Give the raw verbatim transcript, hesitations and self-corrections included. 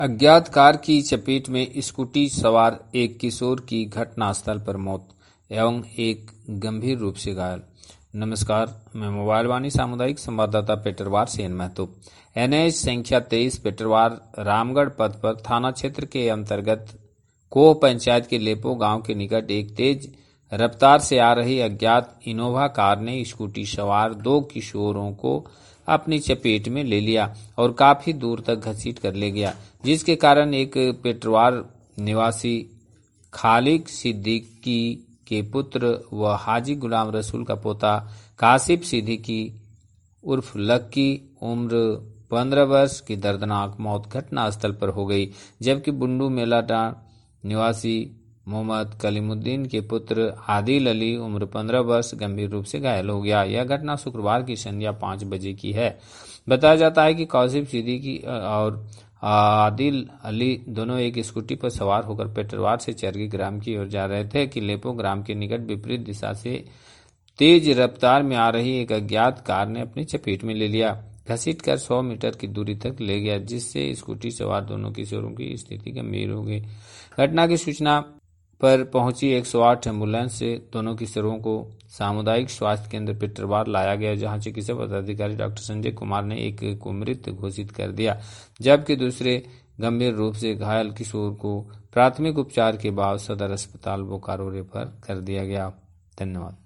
अज्ञात कार की चपेट में स्कूटी सवार एक किशोर की घटनास्थल पर मौत एवं एक गंभीर रूप से घायल। नमस्कार, मैं मोबाइल वाणी सामुदायिक संवाददाता पेटरवार सेन महतो। एनएच संख्या तेईस पेटरवार रामगढ़ पथ पर थाना क्षेत्र के अंतर्गत कोह पंचायत के लेपो गांव के निकट एक तेज रफ्तार से आ रही अज्ञात इनोवा कार ने स्कूटी सवार दो किशोरों को अपनी चपेट में ले लिया और काफी दूर तक घसीट कर ले गया, जिसके कारण एक पेटरवार निवासी खालिक सिद्दीकी के पुत्र व हाजी गुलाम रसूल का पोता कासिफ सिद्दीकी उर्फ लक्की उम्र पंद्रह वर्ष की दर्दनाक मौत घटनास्थल पर हो गई, जबकि बुंडू मेलाटा निवासी मोहम्मद कलीमुद्दीन के पुत्र आदिल अली उम्र पंद्रह वर्ष गंभीर रूप से घायल हो गया। यह घटना शुक्रवार की संध्या पाँच बजे की है। बताया जाता है कि कासिफ सिद्दीकी और आदिल अली दोनों एक स्कूटी पर सवार होकर पेटरवार से चरगी ग्राम की ओर जा रहे थे कि लेपो ग्राम के निकट विपरीत दिशा से तेज रफ्तार में आ रही एक अज्ञात कार ने अपनी चपेट में ले लिया, घसीट कर सौ मीटर की दूरी तक ले गया, जिससे स्कूटी सवार दोनों किशोरों की स्थिति गंभीर हो गई। घटना की सूचना पर पहुंची एक सौ आठ एम्बुलेंस से दोनों किशोरों को सामुदायिक स्वास्थ्य केंद्र पेटरवार लाया गया, जहां चिकित्सा पदाधिकारी डॉक्टर संजय कुमार ने एक को मृत घोषित कर दिया, जबकि दूसरे गंभीर रूप से घायल किशोर को प्राथमिक उपचार के बाद सदर अस्पताल बोकारो रेफर कर दिया गया। धन्यवाद।